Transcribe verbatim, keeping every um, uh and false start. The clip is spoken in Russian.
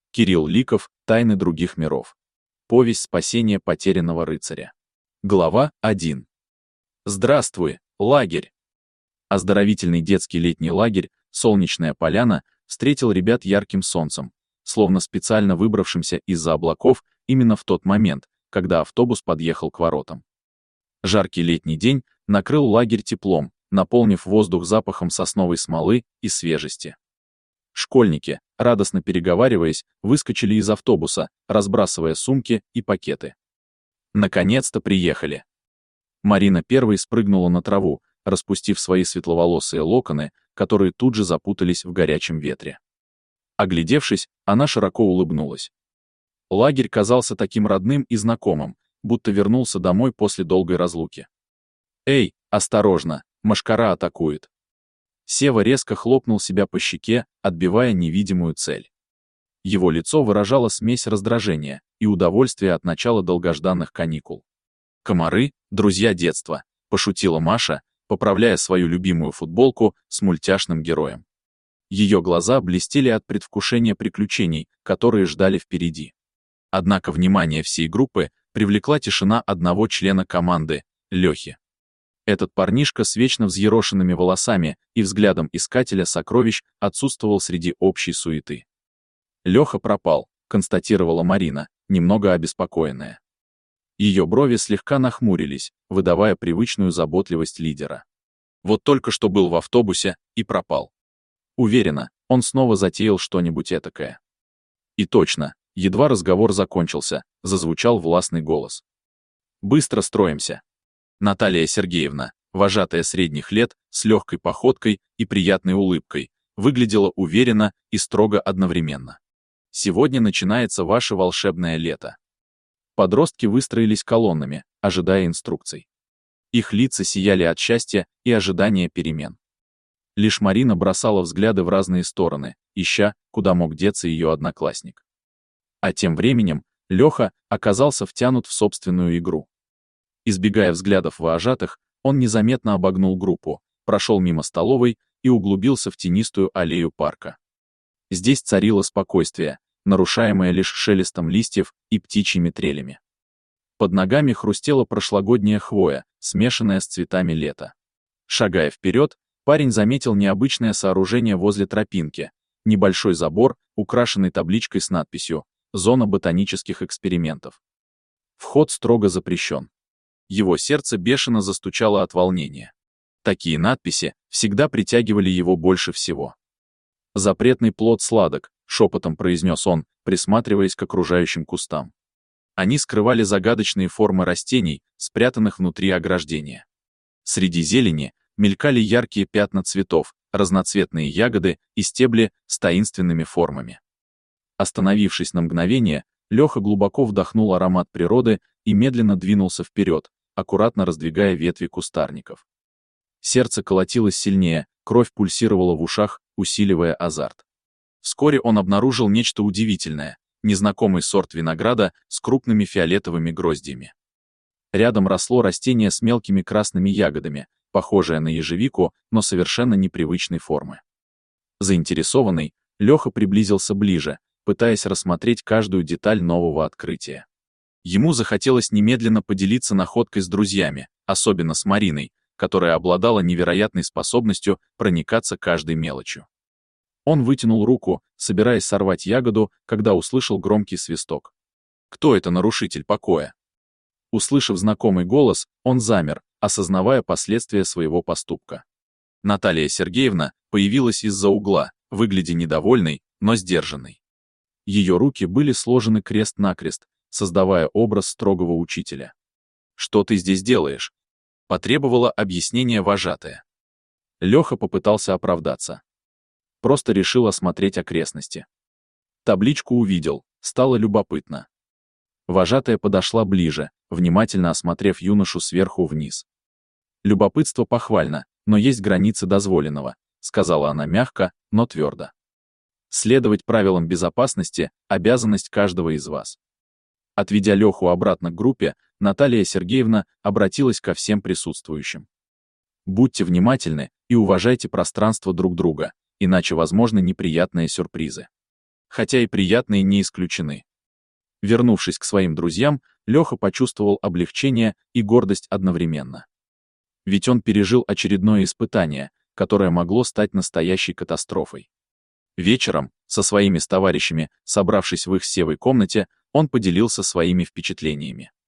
Кирилл Ликов. Тайны других миров. Повесть спасения потерянного рыцаря. Глава один. Здравствуй, лагерь! Оздоровительный детский летний лагерь «Солнечная поляна» встретил ребят ярким солнцем, словно специально выбравшимся из-за облаков именно в тот момент, когда автобус подъехал к воротам. Жаркий летний день накрыл лагерь теплом, наполнив воздух запахом сосновой смолы и свежести. Школьники, радостно переговариваясь, выскочили из автобуса, разбрасывая сумки и пакеты. Наконец-то приехали. Марина первой спрыгнула на траву, распустив свои светловолосые локоны, которые тут же запутались в горячем ветре. Оглядевшись, она широко улыбнулась. Лагерь казался таким родным и знакомым, будто вернулся домой после долгой разлуки. «Эй, осторожно, мошкара атакует!» Сева резко хлопнул себя по щеке, отбивая невидимую цель. Его лицо выражало смесь раздражения и удовольствия от начала долгожданных каникул. «Комары — друзья детства», — пошутила Маша, поправляя свою любимую футболку с мультяшным героем. Ее глаза блестели от предвкушения приключений, которые ждали впереди. Однако внимание всей группы привлекла тишина одного члена команды — Лехи. Этот парнишка с вечно взъерошенными волосами и взглядом искателя сокровищ отсутствовал среди общей суеты. «Леха пропал», — констатировала Марина, немного обеспокоенная. Ее брови слегка нахмурились, выдавая привычную заботливость лидера. Вот только что был в автобусе и пропал. Уверена, он снова затеял что-нибудь этакое. И точно, едва разговор закончился, зазвучал властный голос. «Быстро строимся». Наталья Сергеевна, вожатая средних лет, с легкой походкой и приятной улыбкой, выглядела уверенно и строго одновременно. «Сегодня начинается ваше волшебное лето». Подростки выстроились колоннами, ожидая инструкций. Их лица сияли от счастья и ожидания перемен. Лишь Марина бросала взгляды в разные стороны, ища, куда мог деться ее одноклассник. А тем временем Леха оказался втянут в собственную игру. Избегая взглядов вожатых, он незаметно обогнул группу, прошел мимо столовой и углубился в тенистую аллею парка. Здесь царило спокойствие, нарушаемое лишь шелестом листьев и птичьими трелями. Под ногами хрустела прошлогодняя хвоя, смешанная с цветами лета. Шагая вперед, парень заметил необычное сооружение возле тропинки, небольшой забор, украшенный табличкой с надписью «Зона ботанических экспериментов». Вход строго запрещен. Его сердце бешено застучало от волнения. Такие надписи всегда притягивали его больше всего. «Запретный плод сладок», — шепотом произнес он, присматриваясь к окружающим кустам. Они скрывали загадочные формы растений, спрятанных внутри ограждения. Среди зелени мелькали яркие пятна цветов, разноцветные ягоды и стебли с таинственными формами. Остановившись на мгновение, Леха глубоко вдохнул аромат природы и медленно двинулся вперед, аккуратно раздвигая ветви кустарников. Сердце колотилось сильнее, кровь пульсировала в ушах, усиливая азарт. Вскоре он обнаружил нечто удивительное — незнакомый сорт винограда с крупными фиолетовыми гроздьями. Рядом росло растение с мелкими красными ягодами, похожее на ежевику, но совершенно непривычной формы. Заинтересованный, Леха приблизился ближе, пытаясь рассмотреть каждую деталь нового открытия. Ему захотелось немедленно поделиться находкой с друзьями, особенно с Мариной, которая обладала невероятной способностью проникаться каждой мелочью. Он вытянул руку, собираясь сорвать ягоду, когда услышал громкий свисток. Кто это нарушитель покоя? Услышав знакомый голос, он замер, осознавая последствия своего поступка. Наталья Сергеевна появилась из-за угла, выглядя недовольной, но сдержанной. Ее руки были сложены крест-накрест, создавая образ строгого учителя. «Что ты здесь делаешь?» — потребовала объяснения вожатая. Леха попытался оправдаться. Просто решил осмотреть окрестности. Табличку увидел, стало любопытно. Вожатая подошла ближе, внимательно осмотрев юношу сверху вниз. «Любопытство похвально, но есть границы дозволенного», — сказала она мягко, но твердо. «Следовать правилам безопасности — обязанность каждого из вас». Отведя Леху обратно к группе, Наталья Сергеевна обратилась ко всем присутствующим. «Будьте внимательны и уважайте пространство друг друга, иначе возможны неприятные сюрпризы. хотя и приятные не исключены. Вернувшись к своим друзьям, Леха почувствовал облегчение и гордость одновременно. Ведь он пережил очередное испытание, которое могло стать настоящей катастрофой. Вечером, со своими товарищами, собравшись в их с Севой комнате, он поделился своими впечатлениями.